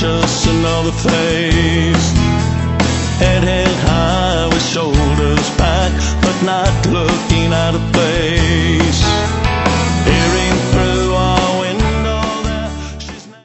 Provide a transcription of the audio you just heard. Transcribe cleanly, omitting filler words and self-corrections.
just another phase. Head held high with shoulders back, but not looking out of place.